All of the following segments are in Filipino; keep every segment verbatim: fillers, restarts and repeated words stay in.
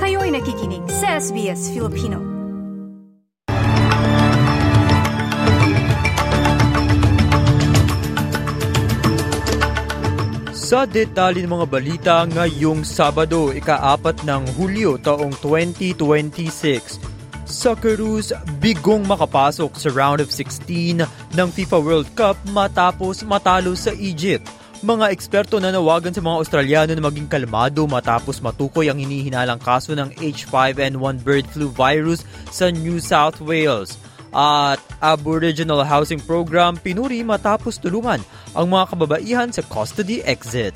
Kayo'y nakikinig sa S B S Filipino. Sa detalye ng mga balita ngayong Sabado, ika-apat ng Hulyo taong twenty twenty-six. Socceroos bigong makapasok sa round of sixteen ng FIFA World Cup matapos matalo sa Egypt. Mga eksperto nanawagan sa mga Australiano na maging kalmado matapos matukoy ang hinihinalang kaso ng H five N one bird flu virus sa New South Wales. At Aboriginal Housing Program pinuri matapos tulungan ang mga kababaihan sa custody exit.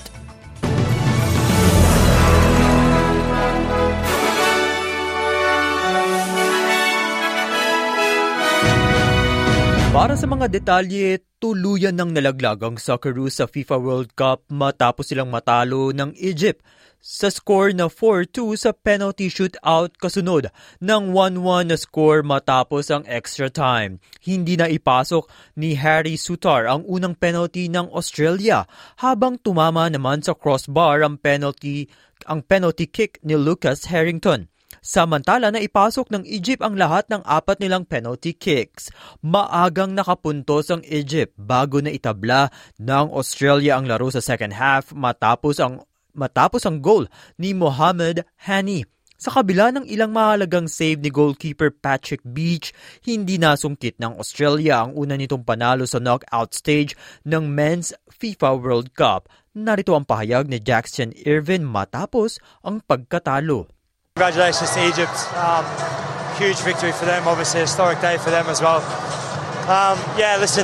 Para sa mga detalye, tuluyan ng nalaglag ang Socceroos sa FIFA World Cup matapos silang matalo ng Egypt sa score na four two sa penalty shootout kasunod ng one one na score matapos ang extra time. Hindi na ipasok ni Harry Souttar ang unang penalty ng Australia habang tumama naman sa crossbar ang penalty ang penalty kick ni Lucas Harrington. Samantala na ipasok ng Egypt ang lahat ng apat nilang penalty kicks. Maagang nakapuntos ang Egypt bago na itabla ng Australia ang laro sa second half matapos ang matapos ang goal ni Mohamed Hani. Sa kabila ng ilang mahalagang save ni goalkeeper Patrick Beach, hindi nasungkit ng Australia ang una nitong panalo sa knockout stage ng Men's FIFA World Cup. Narito ang pahayag ni Jackson Irvin matapos ang pagkatalo. Congratulations to Egypt. Um, huge victory for them, obviously a historic day for them as well. Um, yeah, listen,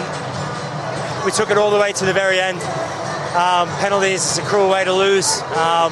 we took it all the way to the very end. Um, penalties is a cruel way to lose. Um,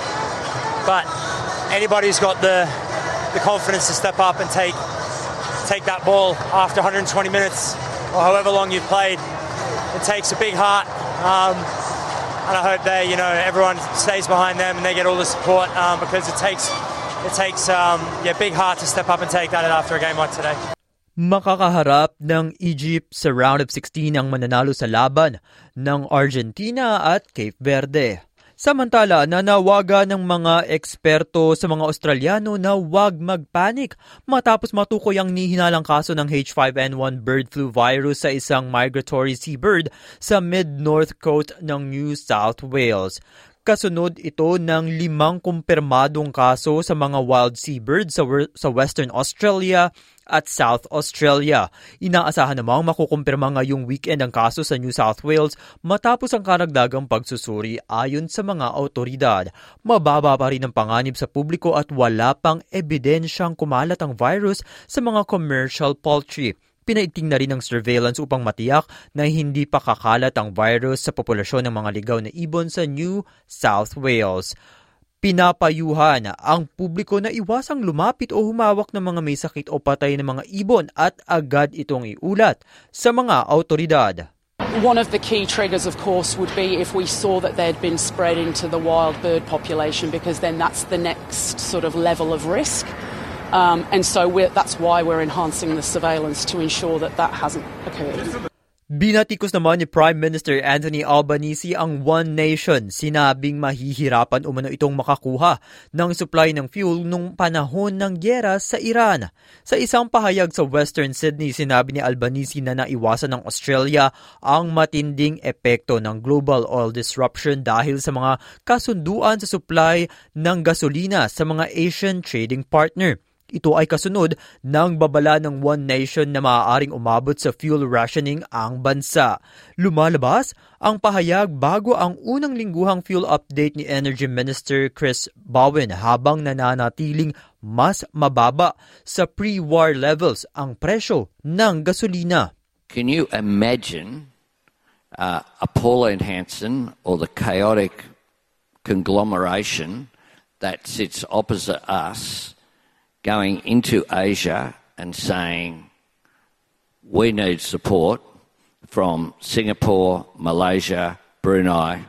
but anybody who's got the the confidence to step up and take take that ball after one hundred twenty minutes or however long you've played, it takes a big heart. Um, and I hope they, you know, everyone stays behind them and they get all the support um, because it takes It takes um, yeah, big heart to step up and take that after a game like today. Makakaharap ng Egypt sa round of sixteen ang mananalo sa laban ng Argentina at Cape Verde. Samantala, nanawagan ng mga eksperto sa mga Australiano na huwag magpanik matapos matukoy ang nihinalang kaso ng H five N one bird flu virus sa isang migratory seabird sa mid-north coast ng New South Wales. Kasunod ito ng limang kumpirmadong kaso sa mga wild seabirds sa, sa Western Australia at South Australia. Inaasahan namang makukumpirma ngayong weekend ang kaso sa New South Wales matapos ang karagdagang pagsusuri ayon sa mga autoridad. Mababa pa rin ang panganib sa publiko at wala pang ebidensyang kumalat ang virus sa mga commercial poultry. Pinaiting na rin ang surveillance upang matiyak na hindi pa kakalat ang virus sa populasyon ng mga ligaw na ibon sa New South Wales. Pinapayuhan ang publiko na iwasang lumapit o humawak ng mga may sakit o patay na mga ibon at agad itong iulat sa mga autoridad. One of the key triggers, of course, would be if we saw that they'd been spread into the wild bird population, because then that's the next sort of level of risk. Um, and so we're, that's why we're enhancing the surveillance to ensure that that hasn't occurred. Binatikos naman ni Prime Minister Anthony Albanese ang One Nation. Sinabing mahihirapan umano itong makakuha ng supply ng fuel nung panahon ng gyera sa Iran. Sa isang pahayag sa Western Sydney, sinabi ni Albanese na naiwasan ng Australia ang matinding epekto ng global oil disruption dahil sa mga kasunduan sa supply ng gasolina sa mga Asian trading partner. Ito ay kasunod ng babala ng One Nation na maaaring umabot sa fuel rationing ang bansa. Lumalabas ang pahayag bago ang unang lingguhang fuel update ni Energy Minister Chris Bowen habang nananatiling mas mababa sa pre-war levels ang presyo ng gasolina. Can you imagine uh, a Pauline Hanson or the chaotic conglomeration that sits opposite us going into Asia and saying, we need support from Singapore, Malaysia, Brunei,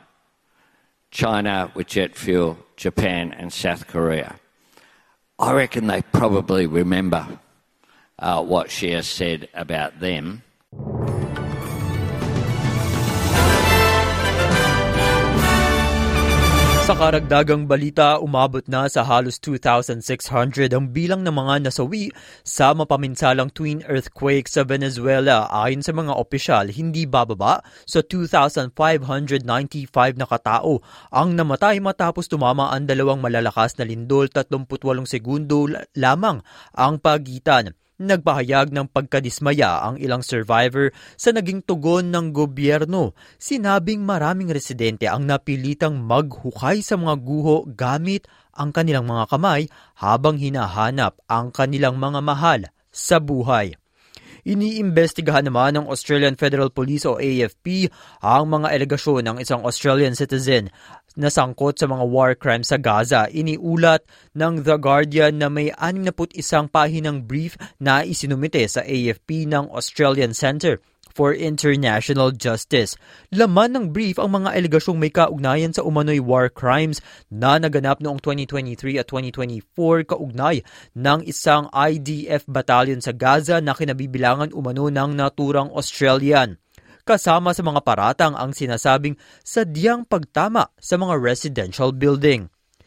China with jet fuel, Japan and South Korea. I reckon they probably remember uh, what she has said about them. Sa karagdagang balita, umabot na sa halos two thousand six hundred ang bilang ng mga nasawi sa mapaminsalang twin earthquake sa Venezuela. Ayon sa mga opisyal, hindi bababa sa two thousand five hundred ninety-five na katao ang namatay matapos tumama ang dalawang malalakas na lindol. thirty-eight segundo lamang ang pagitan. Nagpahayag ng pagkadismaya ang ilang survivor sa naging tugon ng gobyerno. Sinabing maraming residente ang napilitang maghukay sa mga guho gamit ang kanilang mga kamay habang hinahanap ang kanilang mga mahal sa buhay. Iniimbestigahan naman ng Australian Federal Police o A F P ang mga alegasyon ng isang Australian citizen na sangkot sa mga war crimes sa Gaza. Iniulat ng The Guardian na may sixty-one pahinang brief na isinumite sa A F P ng Australian Centre for International Justice. Laman ng brief ang mga alegasyong may kaugnayan sa umano'y war crimes na naganap noong twenty twenty-three at twenty twenty-four kaugnay ng isang I D F battalion sa Gaza na kinabibilangan umano ng naturang Australian. Kasama sa mga paratang ang sinasabing sadyang pagtama sa mga residential building.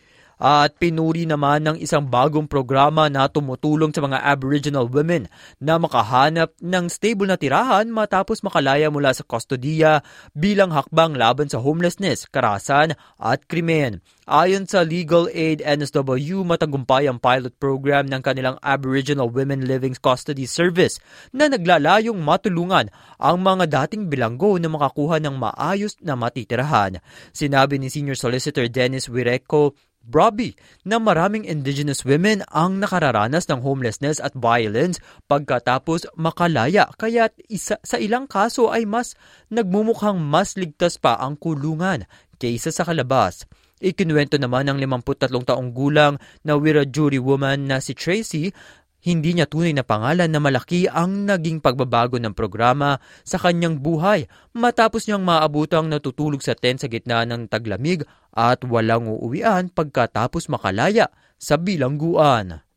At pinuri naman ng isang bagong programa na tumutulong sa mga Aboriginal women na makahanap ng stable na tirahan matapos makalaya mula sa kustodiya bilang hakbang laban sa homelessness, karahasan at krimen. Ayon sa Legal Aid N S W, matagumpay ang pilot program ng kanilang Aboriginal Women Living Custody Service na naglalayong matulungan ang mga dating bilanggo na makakuha ng maayos na matitirahan. Sinabi ni Senior Solicitor Dennis Wireco Broby na maraming Indigenous women ang nakararanas ng homelessness at violence pagkatapos makalaya, kaya't isa, sa ilang kaso ay mas nagmumukhang mas ligtas pa ang kulungan kaysa sa kalabas. Ikinuwento naman ng fifty-three taong gulang na Wiradjuri woman na si Tracy, hindi niya tunay na pangalan na malaki ang naging pagbabago ng programa sa kanyang buhay matapos niyang maabutang natutulog sa tent sa gitna ng taglamig at walang uuwian pagkatapos makalaya sa bilangguan.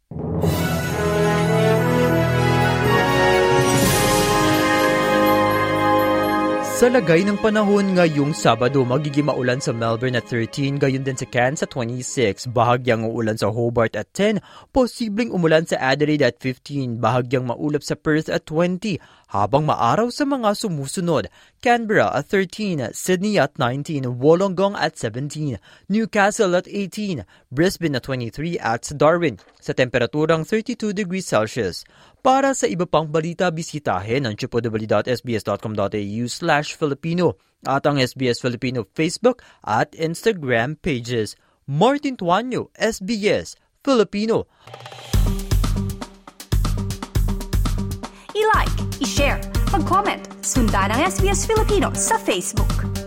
Sa lagay ng panahon ngayong Sabado, magiging maulan sa Melbourne at thirteen, gayon din sa Cairns at twenty-six, bahagyang uulan sa Hobart at ten, posibleng umulan sa Adelaide at fifteen, bahagyang maulap sa Perth at twenty, habang maaraw sa mga sumusunod. Canberra at thirteen, Sydney at nineteen, Wollongong at seventeen, Newcastle at eighteen, Brisbane at twenty-three at Darwin sa temperaturang thirty-two degrees Celsius. Para sa iba pang balita, bisitahin ang w w w dot s b s dot com dot a u slash Filipino at ang S B S Filipino Facebook at Instagram pages. Martin Tuanyo, S B S Filipino. I-like, i-share, mag-comment, sundan ang S B S Filipino sa Facebook.